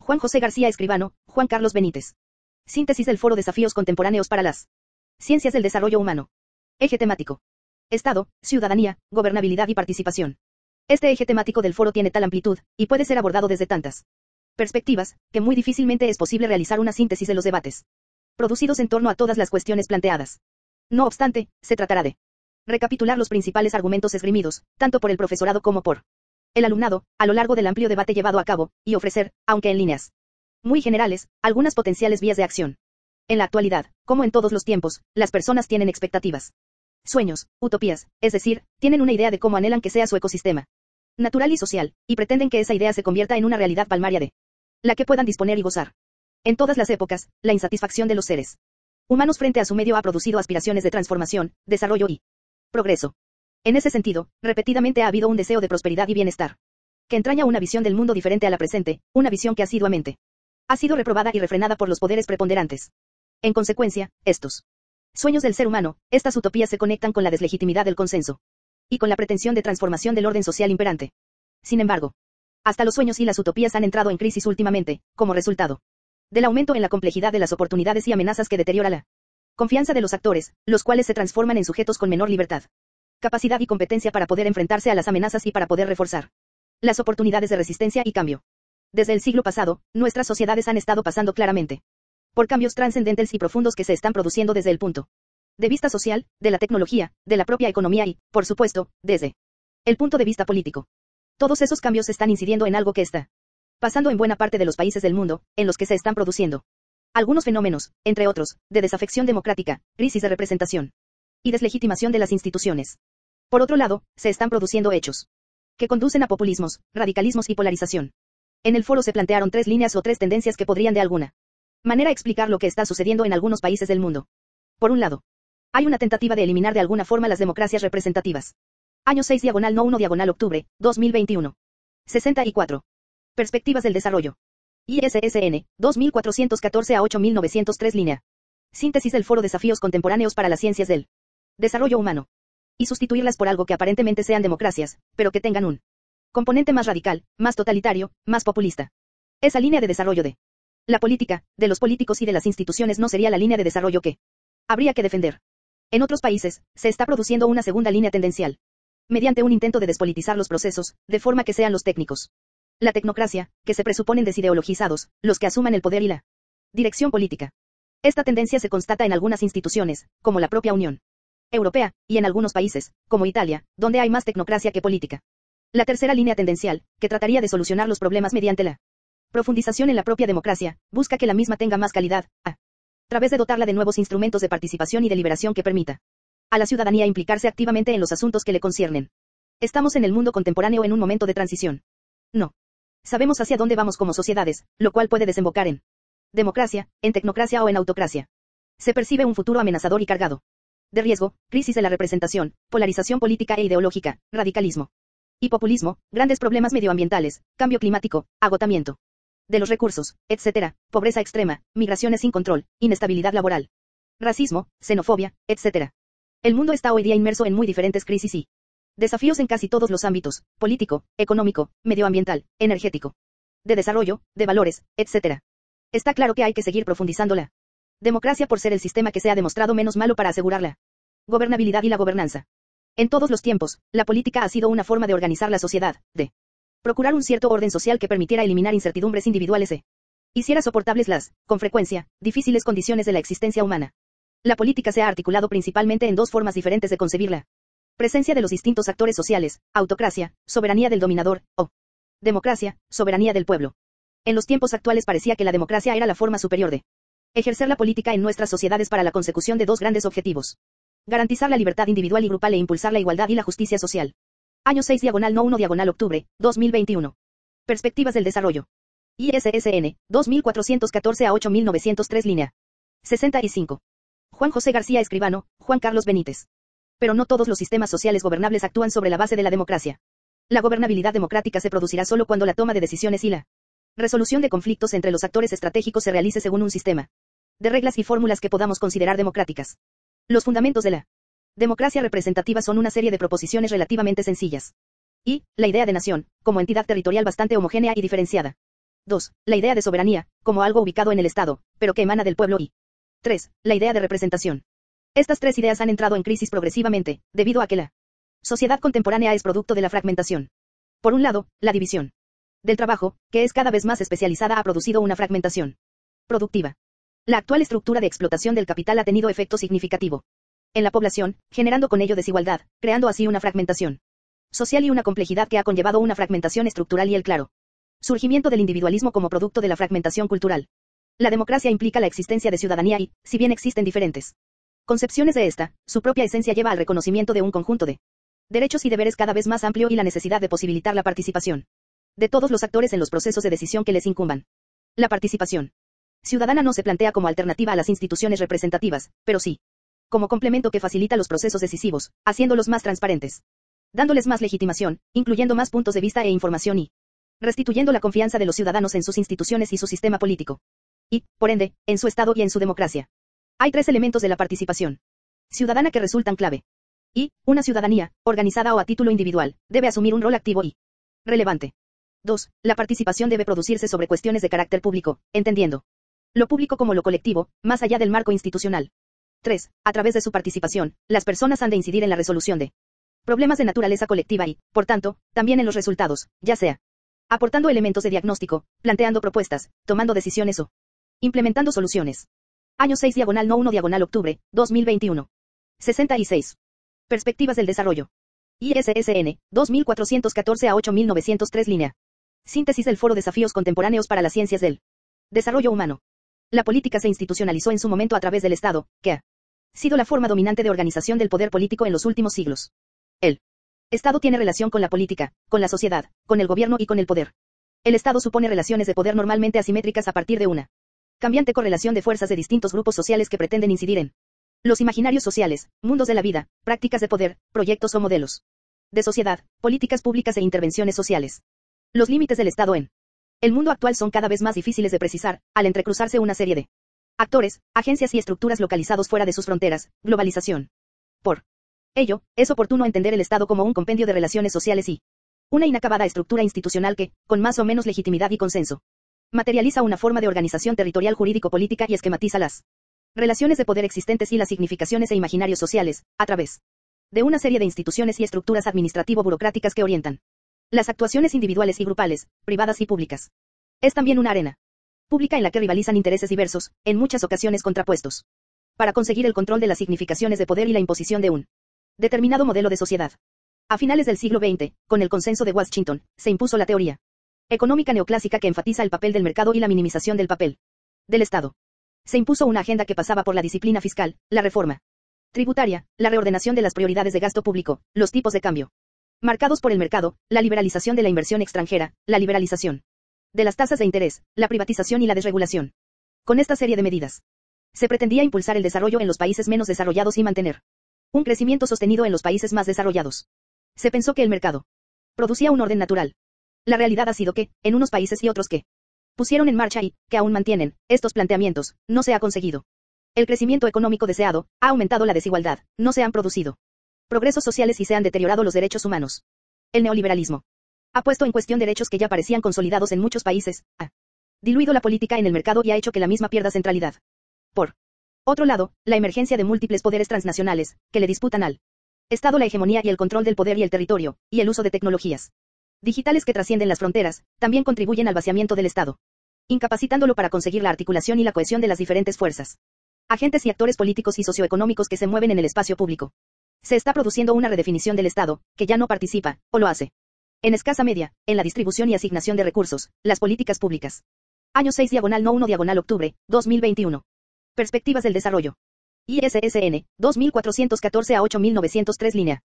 Juan José García Escribano, Juan Carlos Benítez. Síntesis del Foro Desafíos Contemporáneos para las Ciencias del Desarrollo Humano. Eje temático. Estado, ciudadanía, gobernabilidad y participación. Este eje temático del foro tiene tal amplitud, y puede ser abordado desde tantas perspectivas, que muy difícilmente es posible realizar una síntesis de los debates producidos en torno a todas las cuestiones planteadas. No obstante, se tratará de recapitular los principales argumentos esgrimidos, tanto por el profesorado como por el alumnado, a lo largo del amplio debate llevado a cabo, y ofrecer, aunque en líneas muy generales, algunas potenciales vías de acción. En la actualidad, como en todos los tiempos, las personas tienen expectativas, sueños, utopías, es decir, tienen una idea de cómo anhelan que sea su ecosistema natural y social, y pretenden que esa idea se convierta en una realidad palmaria de la que puedan disponer y gozar. En todas las épocas, la insatisfacción de los seres humanos frente a su medio ha producido aspiraciones de transformación, desarrollo y progreso. En ese sentido, repetidamente ha habido un deseo de prosperidad y bienestar, que entraña una visión del mundo diferente a la presente, una visión que asiduamente ha sido reprobada y refrenada por los poderes preponderantes. En consecuencia, estos sueños del ser humano, estas utopías se conectan con la deslegitimidad del consenso y con la pretensión de transformación del orden social imperante. Sin embargo, hasta los sueños y las utopías han entrado en crisis últimamente, como resultado del aumento en la complejidad de las oportunidades y amenazas que deteriora la confianza de los actores, los cuales se transforman en sujetos con menor libertad, capacidad y competencia para poder enfrentarse a las amenazas y para poder reforzar las oportunidades de resistencia y cambio. Desde el siglo pasado, nuestras sociedades han estado pasando claramente por cambios trascendentes y profundos que se están produciendo desde el punto de vista social, de la tecnología, de la propia economía y, por supuesto, desde el punto de vista político. Todos esos cambios están incidiendo en algo que está pasando en buena parte de los países del mundo, en los que se están produciendo algunos fenómenos, entre otros, de desafección democrática, crisis de representación y deslegitimación de las instituciones. Por otro lado, se están produciendo hechos que conducen a populismos, radicalismos y polarización. En el foro se plantearon tres líneas o tres tendencias que podrían de alguna manera explicar lo que está sucediendo en algunos países del mundo. Por un lado, hay una tentativa de eliminar de alguna forma las democracias representativas. Año 6 diagonal no 1 diagonal octubre, 2021. 64. Perspectivas del desarrollo. ISSN, 2414 a 8903 línea. Síntesis del Foro Desafíos Contemporáneos para las Ciencias del Desarrollo Humano. Y sustituirlas por algo que aparentemente sean democracias, pero que tengan un componente más radical, más totalitario, más populista. Esa línea de desarrollo de la política, de los políticos y de las instituciones no sería la línea de desarrollo que habría que defender. En otros países, se está produciendo una segunda línea tendencial, mediante un intento de despolitizar los procesos, de forma que sean los técnicos, la tecnocracia, que se presuponen desideologizados, los que asuman el poder y la dirección política. Esta tendencia se constata en algunas instituciones, como la propia Unión Europea, y en algunos países, como Italia, donde hay más tecnocracia que política. La tercera línea tendencial, que trataría de solucionar los problemas mediante la profundización en la propia democracia, busca que la misma tenga más calidad, a través de dotarla de nuevos instrumentos de participación y deliberación que permita a la ciudadanía implicarse activamente en los asuntos que le conciernen. Estamos en el mundo contemporáneo en un momento de transición. No sabemos hacia dónde vamos como sociedades, lo cual puede desembocar en democracia, en tecnocracia o en autocracia. Se percibe un futuro amenazador y cargado de riesgo, crisis de la representación, polarización política e ideológica, radicalismo y populismo, grandes problemas medioambientales, cambio climático, agotamiento de los recursos, etc., pobreza extrema, migraciones sin control, inestabilidad laboral, racismo, xenofobia, etc. El mundo está hoy día inmerso en muy diferentes crisis y desafíos en casi todos los ámbitos, político, económico, medioambiental, energético, de desarrollo, de valores, etc. Está claro que hay que seguir profundizando la democracia por ser el sistema que se ha demostrado menos malo para asegurar la gobernabilidad y la gobernanza. En todos los tiempos, la política ha sido una forma de organizar la sociedad, de procurar un cierto orden social que permitiera eliminar incertidumbres individuales e hiciera soportables las, con frecuencia, difíciles condiciones de la existencia humana. La política se ha articulado principalmente en dos formas diferentes de concebirla. Presencia de los distintos actores sociales, autocracia, soberanía del dominador, o democracia, soberanía del pueblo. En los tiempos actuales parecía que la democracia era la forma superior de ejercer la política en nuestras sociedades para la consecución de dos grandes objetivos. Garantizar la libertad individual y grupal e impulsar la igualdad y la justicia social. Año 6 diagonal no 1 diagonal octubre, 2021. Perspectivas del desarrollo. ISSN, 2414 a 8903 línea. 65. Juan José García Escribano, Juan Carlos Benítez. Pero no todos los sistemas sociales gobernables actúan sobre la base de la democracia. La gobernabilidad democrática se producirá solo cuando la toma de decisiones y la resolución de conflictos entre los actores estratégicos se realice según un sistema de reglas y fórmulas que podamos considerar democráticas. Los fundamentos de la democracia representativa son una serie de proposiciones relativamente sencillas. Y, la idea de nación, como entidad territorial bastante homogénea y diferenciada. 2. La idea de soberanía, como algo ubicado en el Estado, pero que emana del pueblo y 3. La idea de representación. Estas tres ideas han entrado en crisis progresivamente, debido a que la sociedad contemporánea es producto de la fragmentación. Por un lado, la división del trabajo, que es cada vez más especializada, ha producido una fragmentación productiva. La actual estructura de explotación del capital ha tenido efecto significativo en la población, generando con ello desigualdad, creando así una fragmentación social y una complejidad que ha conllevado una fragmentación estructural y el claro surgimiento del individualismo como producto de la fragmentación cultural. La democracia implica la existencia de ciudadanía y, si bien existen diferentes concepciones de esta, su propia esencia lleva al reconocimiento de un conjunto de derechos y deberes cada vez más amplio y la necesidad de posibilitar la participación de todos los actores en los procesos de decisión que les incumban. La participación ciudadana no se plantea como alternativa a las instituciones representativas, pero sí como complemento que facilita los procesos decisivos, haciéndolos más transparentes, dándoles más legitimación, incluyendo más puntos de vista e información y restituyendo la confianza de los ciudadanos en sus instituciones y su sistema político. Y, por ende, en su Estado y en su democracia. Hay tres elementos de la participación ciudadana que resultan clave. Y, una ciudadanía, organizada o a título individual, debe asumir un rol activo y relevante. 2. La participación debe producirse sobre cuestiones de carácter público, entendiendo lo público como lo colectivo, más allá del marco institucional. 3. A través de su participación, las personas han de incidir en la resolución de problemas de naturaleza colectiva y, por tanto, también en los resultados, ya sea aportando elementos de diagnóstico, planteando propuestas, tomando decisiones o implementando soluciones. Año 6 diagonal no 1 diagonal octubre, 2021. 66. Perspectivas del desarrollo. ISSN, 2414 a 8903 línea. Síntesis del Foro Desafíos Contemporáneos para las Ciencias del Desarrollo Humano. La política se institucionalizó en su momento a través del Estado, que ha sido la forma dominante de organización del poder político en los últimos siglos. El Estado tiene relación con la política, con la sociedad, con el gobierno y con el poder. El Estado supone relaciones de poder normalmente asimétricas a partir de una cambiante correlación de fuerzas de distintos grupos sociales que pretenden incidir en los imaginarios sociales, mundos de la vida, prácticas de poder, proyectos o modelos de sociedad, políticas públicas e intervenciones sociales. Los límites del Estado en el mundo actual son cada vez más difíciles de precisar, al entrecruzarse una serie de actores, agencias y estructuras localizados fuera de sus fronteras, globalización. Por ello, es oportuno entender el Estado como un compendio de relaciones sociales y una inacabada estructura institucional que, con más o menos legitimidad y consenso, materializa una forma de organización territorial jurídico-política y esquematiza las relaciones de poder existentes y las significaciones e imaginarios sociales, a través de una serie de instituciones y estructuras administrativo-burocráticas que orientan las actuaciones individuales y grupales, privadas y públicas. Es también una arena pública en la que rivalizan intereses diversos, en muchas ocasiones contrapuestos, para conseguir el control de las significaciones de poder y la imposición de un determinado modelo de sociedad. A finales del siglo XX, con el consenso de Washington, se impuso la teoría económica neoclásica que enfatiza el papel del mercado y la minimización del papel del Estado. Se impuso una agenda que pasaba por la disciplina fiscal, la reforma tributaria, la reordenación de las prioridades de gasto público, los tipos de cambio marcados por el mercado, la liberalización de la inversión extranjera, la liberalización de las tasas de interés, la privatización y la desregulación. Con esta serie de medidas, se pretendía impulsar el desarrollo en los países menos desarrollados y mantener un crecimiento sostenido en los países más desarrollados. Se pensó que el mercado producía un orden natural. La realidad ha sido que, en unos países y otros que pusieron en marcha y, que aún mantienen, estos planteamientos, no se ha conseguido el crecimiento económico deseado, ha aumentado la desigualdad, no se han producido progresos sociales y se han deteriorado los derechos humanos. El neoliberalismo ha puesto en cuestión derechos que ya parecían consolidados en muchos países, ha diluido la política en el mercado y ha hecho que la misma pierda centralidad. Por otro lado, la emergencia de múltiples poderes transnacionales, que le disputan al Estado la hegemonía y el control del poder y el territorio, y el uso de tecnologías digitales que trascienden las fronteras, también contribuyen al vaciamiento del Estado, incapacitándolo para conseguir la articulación y la cohesión de las diferentes fuerzas, agentes y actores políticos y socioeconómicos que se mueven en el espacio público. Se está produciendo una redefinición del Estado, que ya no participa, o lo hace en escasa medida, en la distribución y asignación de recursos, las políticas públicas. Año 6 diagonal no 1 diagonal octubre, 2021. Perspectivas del desarrollo. ISSN, 2414 a 8903 línea.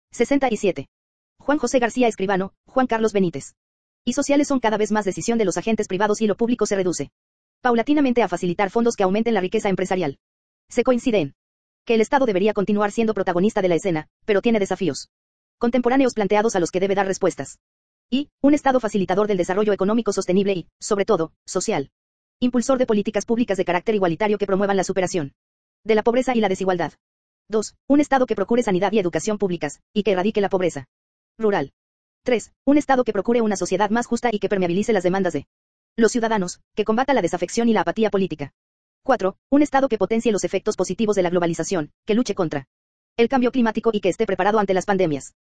67. Juan José García Escribano, Juan Carlos Benítez. Y sociales son cada vez más decisión de los agentes privados y lo público se reduce paulatinamente a facilitar fondos que aumenten la riqueza empresarial. Se coincide en que el Estado debería continuar siendo protagonista de la escena, pero tiene desafíos contemporáneos planteados a los que debe dar respuestas. Y, un Estado facilitador del desarrollo económico sostenible y, sobre todo, social. Impulsor de políticas públicas de carácter igualitario que promuevan la superación de la pobreza y la desigualdad. 2. Un Estado que procure sanidad y educación públicas, y que erradique la pobreza rural. 3. Un Estado que procure una sociedad más justa y que permeabilice las demandas de Los ciudadanos, que combata la desafección y la apatía política. 4. Un Estado que potencie los efectos positivos de la globalización, que luche contra el cambio climático y que esté preparado ante las pandemias.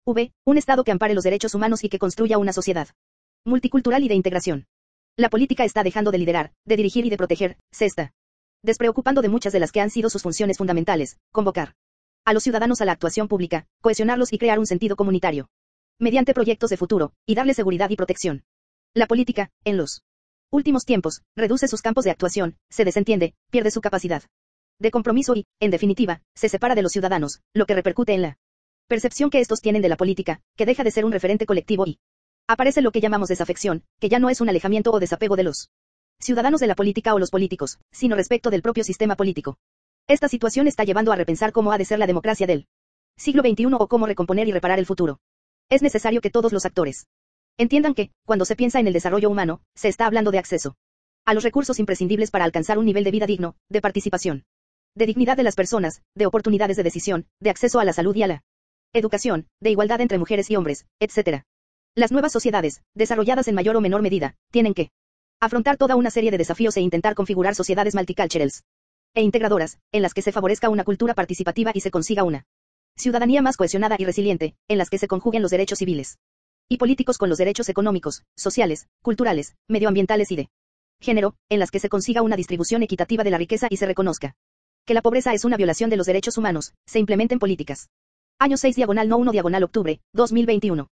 Un Estado que ampare los derechos humanos y que construya una sociedad multicultural y de integración. La política está dejando de liderar, de dirigir y de proteger, se está despreocupando de muchas de las que han sido sus funciones fundamentales, convocar a los ciudadanos a la actuación pública, cohesionarlos y crear un sentido comunitario, mediante proyectos de futuro, y darle seguridad y protección. La política, en los últimos tiempos, reduce sus campos de actuación, se desentiende, pierde su capacidad de compromiso y, en definitiva, se separa de los ciudadanos, lo que repercute en la percepción que estos tienen de la política, que deja de ser un referente colectivo y aparece lo que llamamos desafección, que ya no es un alejamiento o desapego de los ciudadanos de la política o los políticos, sino respecto del propio sistema político. Esta situación está llevando a repensar cómo ha de ser la democracia del siglo XXI o cómo recomponer y reparar el futuro. Es necesario que todos los actores entiendan que, cuando se piensa en el desarrollo humano, se está hablando de acceso a los recursos imprescindibles para alcanzar un nivel de vida digno, de participación, de dignidad de las personas, de oportunidades de decisión, de acceso a la salud y a la educación, de igualdad entre mujeres y hombres, etc. Las nuevas sociedades, desarrolladas en mayor o menor medida, tienen que afrontar toda una serie de desafíos e intentar configurar sociedades multiculturales e integradoras, en las que se favorezca una cultura participativa y se consiga una ciudadanía más cohesionada y resiliente, en las que se conjuguen los derechos civiles y políticos con los derechos económicos, sociales, culturales, medioambientales y de género, en las que se consiga una distribución equitativa de la riqueza y se reconozca que la pobreza es una violación de los derechos humanos, se implementen políticas. Año 6 diagonal no 1 diagonal octubre, 2021.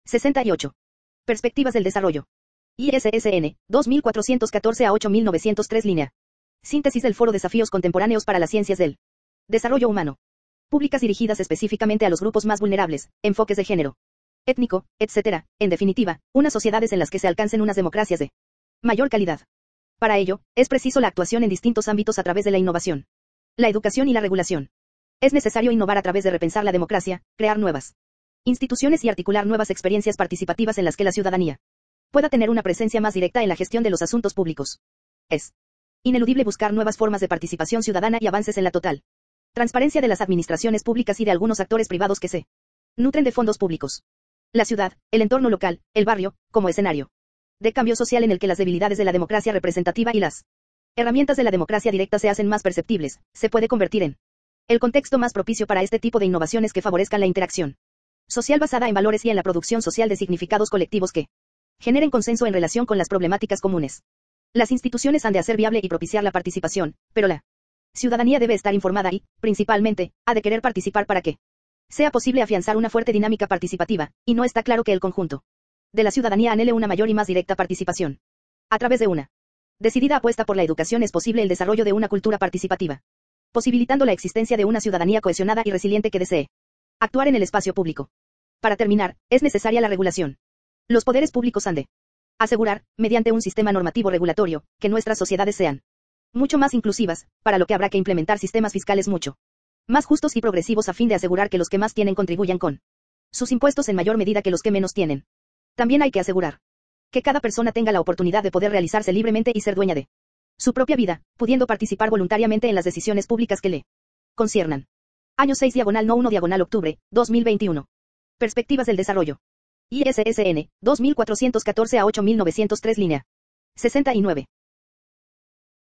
68. Perspectivas del desarrollo. ISSN, 2414 a 8903 línea. Síntesis del Foro Desafíos Contemporáneos para las Ciencias del Desarrollo Humano. Públicas dirigidas específicamente a los grupos más vulnerables, enfoques de género, étnico, etc. En definitiva, unas sociedades en las que se alcancen unas democracias de mayor calidad. Para ello, es preciso la actuación en distintos ámbitos a través de la innovación, la educación y la regulación. Es necesario innovar a través de repensar la democracia, crear nuevas instituciones y articular nuevas experiencias participativas en las que la ciudadanía pueda tener una presencia más directa en la gestión de los asuntos públicos. Es ineludible buscar nuevas formas de participación ciudadana y avances en la total transparencia de las administraciones públicas y de algunos actores privados que se nutren de fondos públicos. La ciudad, el entorno local, el barrio, como escenario de cambio social en el que las debilidades de la democracia representativa y las herramientas de la democracia directa se hacen más perceptibles, se puede convertir en el contexto más propicio para este tipo de innovaciones que favorezcan la interacción social basada en valores y en la producción social de significados colectivos que generen consenso en relación con las problemáticas comunes. Las instituciones han de hacer viable y propiciar la participación, pero la ciudadanía debe estar informada y, principalmente, ha de querer participar para que sea posible afianzar una fuerte dinámica participativa, y no está claro que el conjunto de la ciudadanía anhele una mayor y más directa participación. A través de una decidida apuesta por la educación es posible el desarrollo de una cultura participativa, posibilitando la existencia de una ciudadanía cohesionada y resiliente que desee actuar en el espacio público. Para terminar, es necesaria la regulación. Los poderes públicos han de asegurar, mediante un sistema normativo regulatorio, que nuestras sociedades sean mucho más inclusivas, para lo que habrá que implementar sistemas fiscales mucho más justos y progresivos a fin de asegurar que los que más tienen contribuyan con sus impuestos en mayor medida que los que menos tienen. También hay que asegurar que cada persona tenga la oportunidad de poder realizarse libremente y ser dueña de su propia vida, pudiendo participar voluntariamente en las decisiones públicas que le conciernan. Año 6 diagonal no 1 diagonal octubre, 2021. Perspectivas del desarrollo. ISSN, 2414 a 8903 línea. 69.